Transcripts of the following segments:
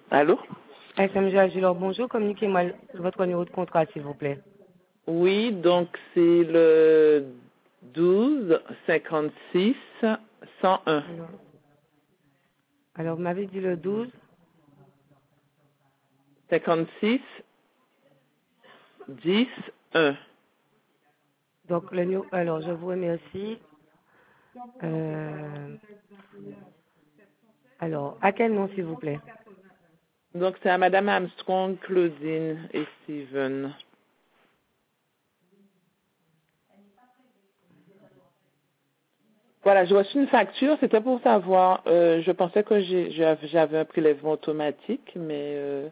Allô? SMG Agilor, bonjour. Communiquez-moi votre numéro de contrat, s'il vous plaît. Oui, donc c'est le 12 56 101. Alors, vous m'avez dit le 12. 56 10 1. Donc, alors, je vous remercie. Euh, alors, à quel nom, s'il vous plaît? Donc c'est à Madame Armstrong, Claudine et Steven. Voilà, j'ai reçu une facture, c'était pour savoir, je pensais que j'avais un prélèvement automatique, mais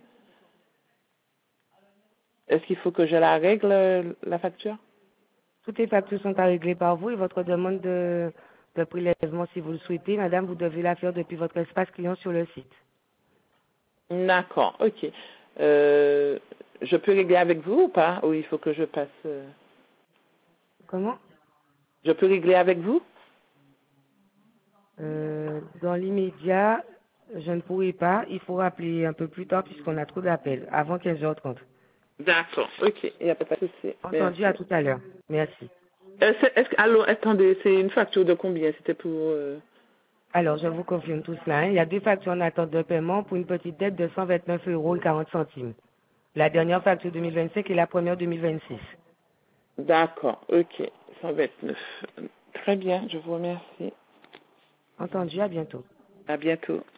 est-ce qu'il faut que je la règle, la facture? Toutes les factures sont à régler par vous et votre demande de prélèvement, si vous le souhaitez, madame, vous devez la faire depuis votre espace client sur le site. D'accord, ok. Je peux régler avec vous ou pas? Ou il faut que je passe... Comment? Je peux régler avec vous? Dans l'immédiat, je ne pourrai pas. Il faut rappeler un peu plus tard puisqu'on a trop d'appels, avant 15h30. D'accord, ok, il n'y a pas de souci. Entendu, à Merci. tout à l'heure. Merci. Allô, attendez, c'est une facture de combien? C'était pour... Alors, je vous confirme tout cela. Hein. Il y a deux factures en attente de paiement pour une petite dette de 129,40 €. La dernière facture 2025 et la première 2026. D'accord, ok, 129. Très bien, je vous remercie. Entendu, à bientôt. À bientôt.